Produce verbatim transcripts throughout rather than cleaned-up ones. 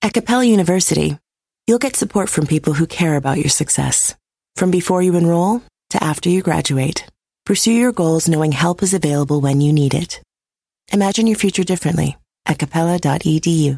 At Capella University, you'll get support from people who care about your success. From before you enroll to after you graduate, pursue your goals knowing help is available when you need it. Imagine your future differently at capella dot e d u.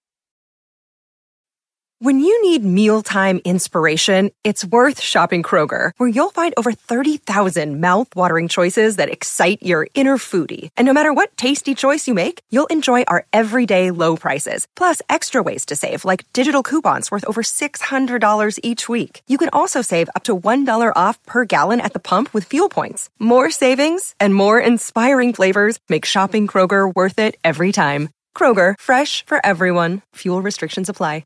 When you need mealtime inspiration, it's worth shopping Kroger, where you'll find over thirty thousand mouth-watering choices that excite your inner foodie. And no matter what tasty choice you make, you'll enjoy our everyday low prices, plus extra ways to save, like digital coupons worth over six hundred dollars each week. You can also save up to one dollar off per gallon at the pump with fuel points. More savings and more inspiring flavors make shopping Kroger worth it every time. Kroger, fresh for everyone. Fuel restrictions apply.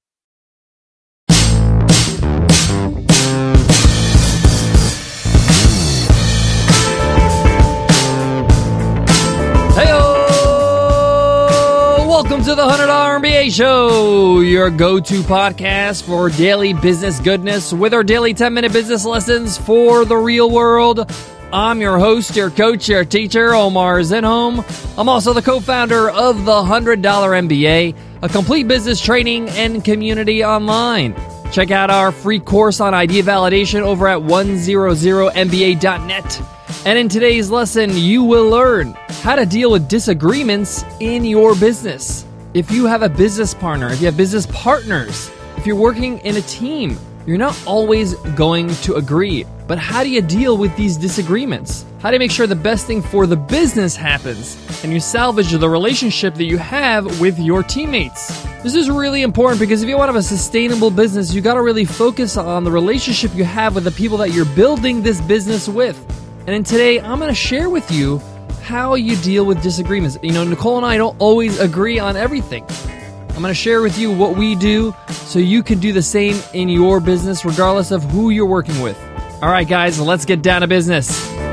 Welcome to the one hundred dollar M B A Show, your go-to podcast for daily business goodness with our daily ten-minute business lessons for the real world. I'm your host, your coach, your teacher, Omar Zenhom. I'm also the co-founder of the one hundred dollar M B A, a complete business training and community online. Check out our free course on idea validation over at one hundred M B A dot net. And in today's lesson, you will learn how to deal with disagreements in your business. If you have a business partner, if you have business partners, if you're working in a team, you're not always going to agree. But how do you deal with these disagreements? How do you make sure the best thing for the business happens and you salvage the relationship that you have with your teammates? This is really important because if you want to have a sustainable business, you got to really focus on the relationship you have with the people that you're building this business with. And in today, I'm going to share with you how you deal with disagreements. You know, Nicole and I don't always agree on everything. I'm going to share with you what we do so you can do the same in your business regardless of who you're working with. All right, guys, let's get down to business.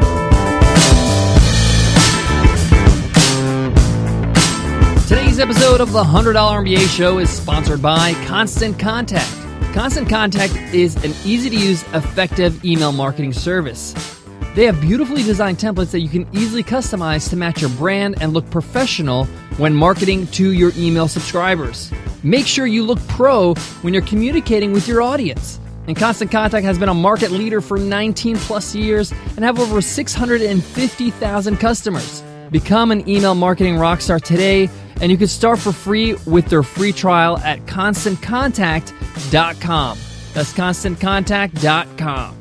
Today's episode of the one hundred dollar M B A Show is sponsored by Constant Contact. Constant Contact is an easy-to-use, effective email marketing service. They have beautifully designed templates that you can easily customize to match your brand and look professional when marketing to your email subscribers. Make sure you look pro when you're communicating with your audience. And Constant Contact has been a market leader for nineteen plus years and have over six hundred fifty thousand customers. Become an email marketing rockstar today, and you can start for free with their free trial at constant contact dot com. That's constant contact dot com.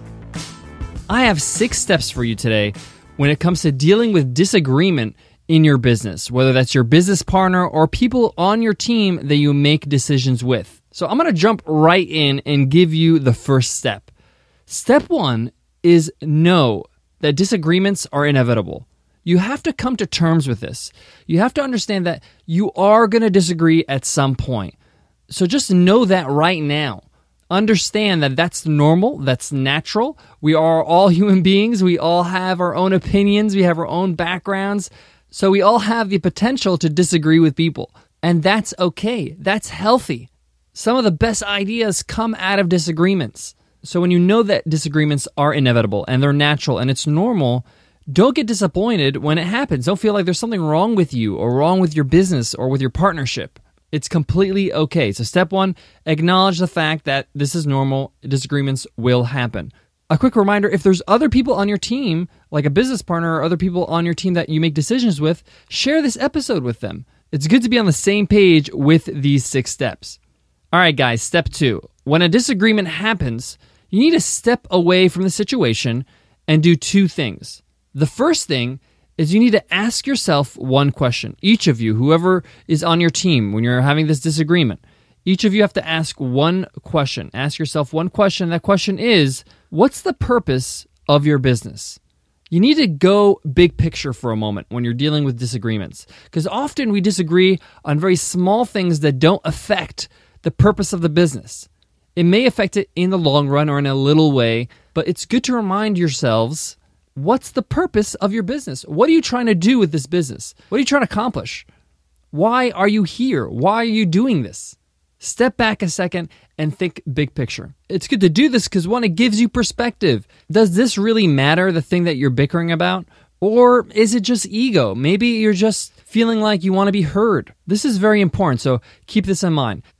I have six steps for you today when it comes to dealing with disagreement in your business, whether that's your business partner or people on your team that you make decisions with. So I'm going to jump right in and give you the first step. Step one is know that disagreements are inevitable. You have to come to terms with this. You have to understand that you are going to disagree at some point. So just know that right now. Understand that that's normal, that's natural. We are all human beings. We all have our own opinions. We have our own backgrounds. So we all have the potential to disagree with people. And that's okay. That's healthy. Some of the best ideas come out of disagreements. So when you know that disagreements are inevitable and they're natural and it's normal, don't get disappointed when it happens. Don't feel like there's something wrong with you or wrong with your business or with your partnership. It's completely okay. So step one, acknowledge the fact that this is normal. Disagreements will happen. A quick reminder, if there's other people on your team, like a business partner or other people on your team that you make decisions with, share this episode with them. It's good to be on the same page with these six steps. All right, guys, step two. When a disagreement happens, you need to step away from the situation and do two things. The first thing is you need to ask yourself one question. Each of you, whoever is on your team, when you're having this disagreement, each of you have to ask one question. Ask yourself one question. That question is, what's the purpose of your business? You need to go big picture for a moment when you're dealing with disagreements, because often we disagree on very small things that don't affect the purpose of the business. It may affect it in the long run or in a little way, but it's good to remind yourselves, what's the purpose of your business? What are you trying to do with this business? What are you trying to accomplish? Why are you here? Why are you doing this? Step back a second and think big picture. It's good to do this because, one, it gives you perspective. Does this really matter, the thing that you're bickering about? Or is it just ego? Maybe you're just feeling like you want to be heard. This is very important, so keep this in mind.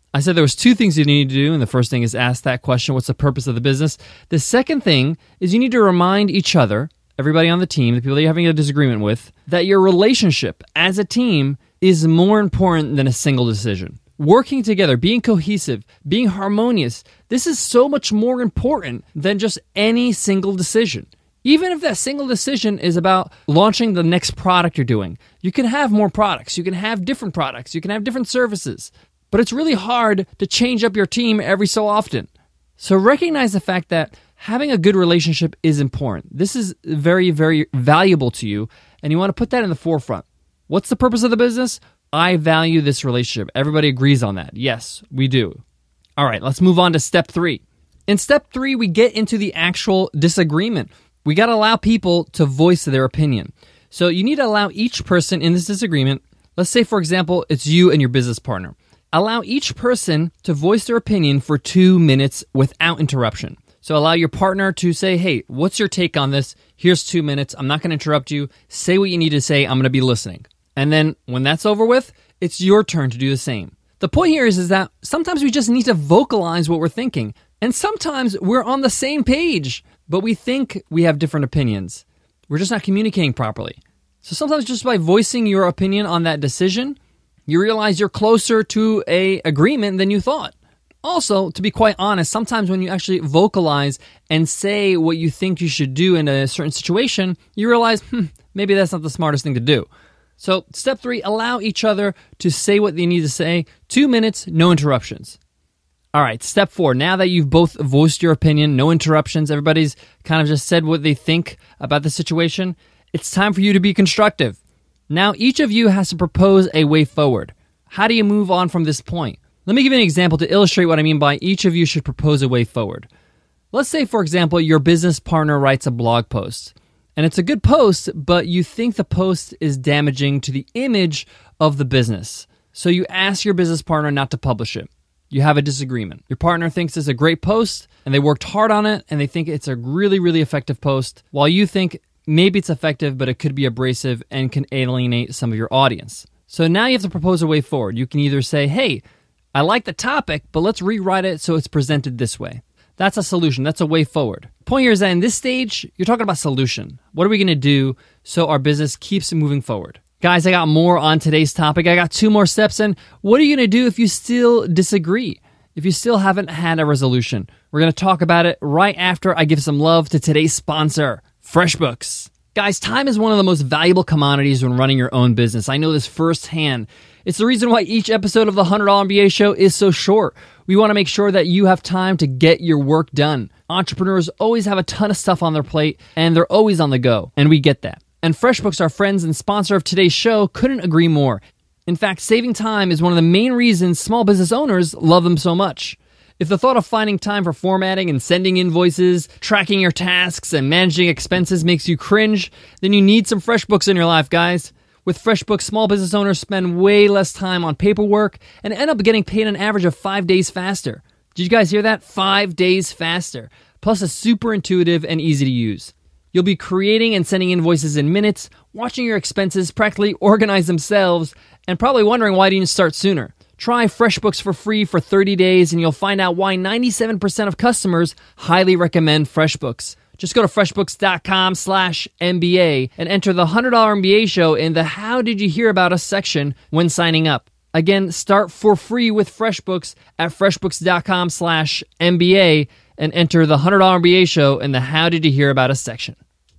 I said there was two things you need to do, and the first thing is ask that question, what's the purpose of the business? The second thing is you need to remind each other, everybody on the team, the people that you're having a disagreement with, that your relationship as a team is more important than a single decision. Working together, being cohesive, being harmonious, this is so much more important than just any single decision. Even if that single decision is about launching the next product you're doing, you can have more products, you can have different products, you can have different services. But it's really hard to change up your team every so often. So recognize the fact that having a good relationship is important. This is very, very valuable to you, and you want to put that in the forefront. What's the purpose of the business? I value this relationship. Everybody agrees on that. Yes, we do. All right, let's move on to step three. In step three, we get into the actual disagreement. We got to allow people to voice their opinion. So you need to allow each person in this disagreement, let's say, for example, it's you and your business partner. Allow each person to voice their opinion for two minutes without interruption. So allow your partner to say, hey, what's your take on this? Here's two minutes. I'm not going to interrupt you. Say what you need to say. I'm going to be listening. And then when that's over with, it's your turn to do the same. The point here is, is that sometimes we just need to vocalize what we're thinking. And sometimes we're on the same page, but we think we have different opinions. We're just not communicating properly. So sometimes just by voicing your opinion on that decision, you realize you're closer to an agreement than you thought. Also, to be quite honest, sometimes when you actually vocalize and say what you think you should do in a certain situation, you realize, hmm, maybe that's not the smartest thing to do. So step three, allow each other to say what they need to say. Two minutes, no interruptions. All right, step four, now that you've both voiced your opinion, no interruptions, everybody's kind of just said what they think about the situation, it's time for you to be constructive. Now, each of you has to propose a way forward. How do you move on from this point? Let me give you an example to illustrate what I mean by each of you should propose a way forward. Let's say, for example, your business partner writes a blog post. And it's a good post, but you think the post is damaging to the image of the business. So you ask your business partner not to publish it. You have a disagreement. Your partner thinks it's a great post, and they worked hard on it, and they think it's a really, really effective post, while you think maybe it's effective, but it could be abrasive and can alienate some of your audience. So now you have to propose a way forward. You can either say, hey, I like the topic, but let's rewrite it so it's presented this way. That's a solution. That's a way forward. Point here is that in this stage, you're talking about solution. What are we going to do so our business keeps moving forward? Guys, I got more on today's topic. I got two more steps. And what are you going to do if you still disagree? If you still haven't had a resolution? We're going to talk about it right after I give some love to today's sponsor, FreshBooks. Guys, time is one of the most valuable commodities when running your own business. I know this firsthand. It's the reason why each episode of the one hundred dollar M B A Show is so short. We want to make sure that you have time to get your work done. Entrepreneurs always have a ton of stuff on their plate, and they're always on the go, and we get that. And FreshBooks, our friends and sponsor of today's show, couldn't agree more. In fact, saving time is one of the main reasons small business owners love them so much. If the thought of finding time for formatting and sending invoices, tracking your tasks, and managing expenses makes you cringe, then you need some FreshBooks in your life, guys. With FreshBooks, small business owners spend way less time on paperwork and end up getting paid an average of five days faster. Did you guys hear that? Five days faster. Plus, it's super intuitive and easy to use. You'll be creating and sending invoices in minutes, watching your expenses practically organize themselves, and probably wondering why didn't you start sooner. Try FreshBooks for free for thirty days, and you'll find out why ninety-seven percent of customers highly recommend FreshBooks. Just go to freshbooks.com slash MBA and enter the one hundred dollar M B A Show in the How Did You Hear About Us section when signing up. Again, start for free with FreshBooks at freshbooks.com slash MBA and enter the one hundred dollar M B A Show in the How Did You Hear About Us section.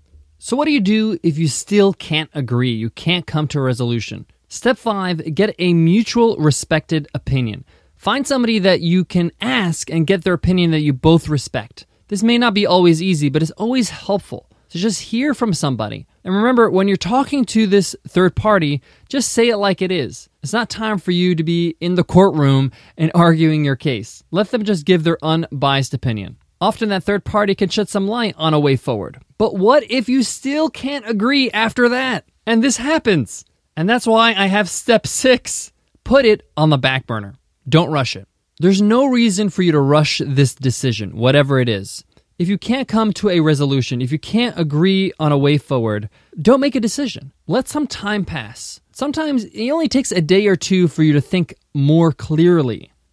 So what do you do if you still can't agree? You can't come to a resolution. Step five, get a mutual respected opinion. Find somebody that you can ask and get their opinion that you both respect. This may not be always easy, but it's always helpful. So just hear from somebody. And remember, when you're talking to this third party, just say it like it is. It's not time for you to be in the courtroom and arguing your case. Let them just give their unbiased opinion. Often that third party can shed some light on a way forward. But what if you still can't agree after that? And this happens. And that's why I have step six. Put it on the back burner. Don't rush it. There's no reason for you to rush this decision, whatever it is. If you can't come to a resolution, if you can't agree on a way forward, don't make a decision. Let some time pass. Sometimes it only takes a day or two for you to think more clearly.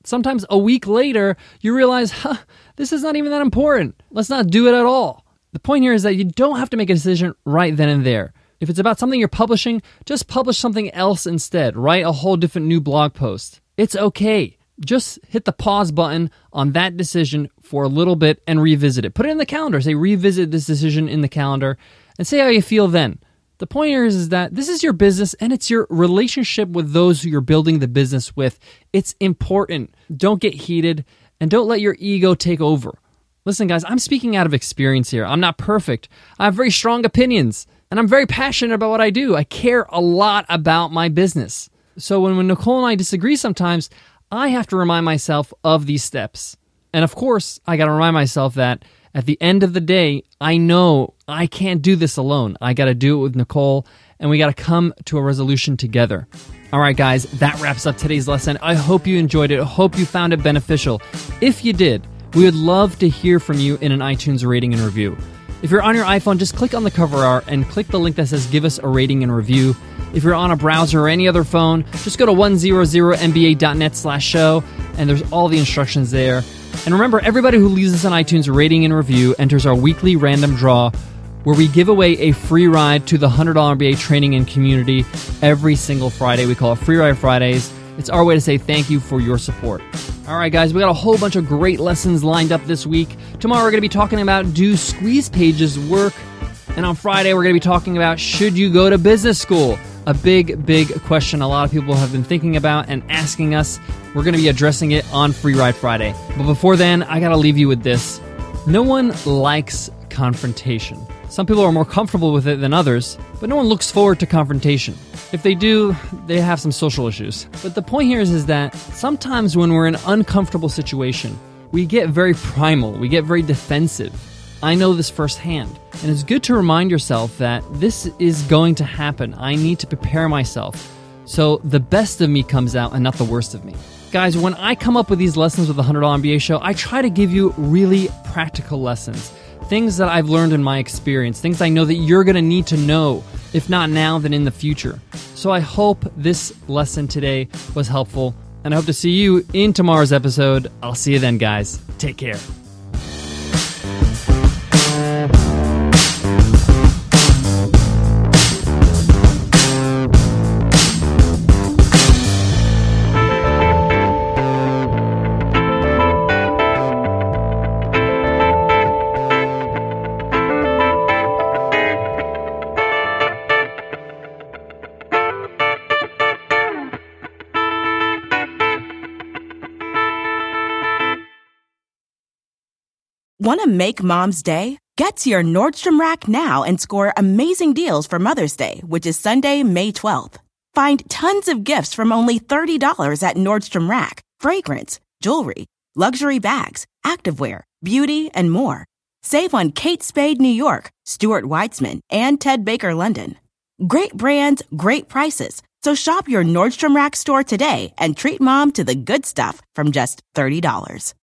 sometimes a week later, you realize, huh, this is not even that important. Let's not do it at all. The point here is that you don't have to make a decision right then and there. If it's about something you're publishing, just publish something else instead. Write a whole different new blog post. It's okay. Just hit the pause button on that decision for a little bit and revisit it. Put it in the calendar. Say, revisit this decision in the calendar and say how you feel then. The point here is, is that this is your business and it's your relationship with those who you're building the business with. It's important. Don't get heated and don't let your ego take over. Listen, guys, I'm speaking out of experience here. I'm not perfect. I have very strong opinions. And I'm very passionate about what I do. I care a lot about my business. So when, when Nicole and I disagree sometimes, I have to remind myself of these steps. And of course, I got to remind myself that at the end of the day, I know I can't do this alone. I got to do it with Nicole, and we got to come to a resolution together. All right, guys, that wraps up today's lesson. I hope you enjoyed it. I hope you found it beneficial. If you did, we would love to hear from you in an iTunes rating and review. If you're on your iPhone, just click on the cover art and click the link that says give us a rating and review. If you're on a browser or any other phone, just go to one hundred M B A dot net slash show, and there's all the instructions there. And remember, everybody who leaves us an iTunes rating and review enters our weekly random draw where we give away a free ride to the one hundred dollar M B A training and community every single Friday. We call it Free Ride Fridays. It's our way to say thank you for your support. All right, guys, we got a whole bunch of great lessons lined up this week. Tomorrow we're going to be talking about, do squeeze pages work? And on Friday we're going to be talking about, should you go to business school? A big, big question a lot of people have been thinking about and asking us. We're going to be addressing it on Free Ride Friday. But before then, I got to leave you with this. No one likes confrontation. Some people are more comfortable with it than others, but no one looks forward to confrontation. If they do, they have some social issues. But the point here is, is that sometimes when we're in an uncomfortable situation, we get very primal, we get very defensive. I know this firsthand. And it's good to remind yourself that this is going to happen. I need to prepare myself so the best of me comes out and not the worst of me. Guys, when I come up with these lessons with the one hundred dollar M B A show, I try to give you really practical lessons. Things that I've learned in my experience, things I know that you're going to need to know, if not now, then in the future. So I hope this lesson today was helpful, and I hope to see you in tomorrow's episode. I'll see you then, guys. Take care. Want to make Mom's day? Get to your Nordstrom Rack now and score amazing deals for Mother's Day, which is Sunday, May twelfth. Find tons of gifts from only thirty dollars at Nordstrom Rack. Fragrance, jewelry, luxury bags, activewear, beauty, and more. Save on Kate Spade New York, Stuart Weitzman, and Ted Baker London. Great brands, great prices. So shop your Nordstrom Rack store today and treat Mom to the good stuff from just thirty dollars.